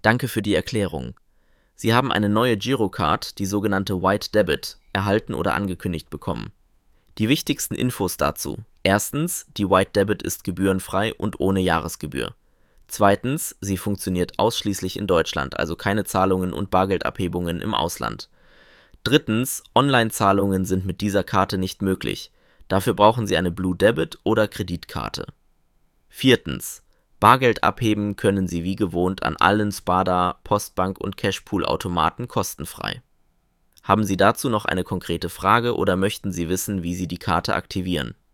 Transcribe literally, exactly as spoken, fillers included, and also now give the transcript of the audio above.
Danke für die Erklärung. Sie haben eine neue Girocard, die sogenannte White Debit, erhalten oder angekündigt bekommen. Die wichtigsten Infos dazu: Erstens, die White Debit ist gebührenfrei und ohne Jahresgebühr. Zweitens, sie funktioniert ausschließlich in Deutschland, also keine Zahlungen und Bargeldabhebungen im Ausland. Drittens, Online-Zahlungen sind mit dieser Karte nicht möglich. Dafür brauchen Sie eine Blue Debit oder Kreditkarte. Viertens, Bargeld abheben können Sie wie gewohnt an allen Sparda, Postbank und Cashpool-Automaten kostenfrei. Haben Sie dazu noch eine konkrete Frage oder möchten Sie wissen, wie Sie die Karte aktivieren?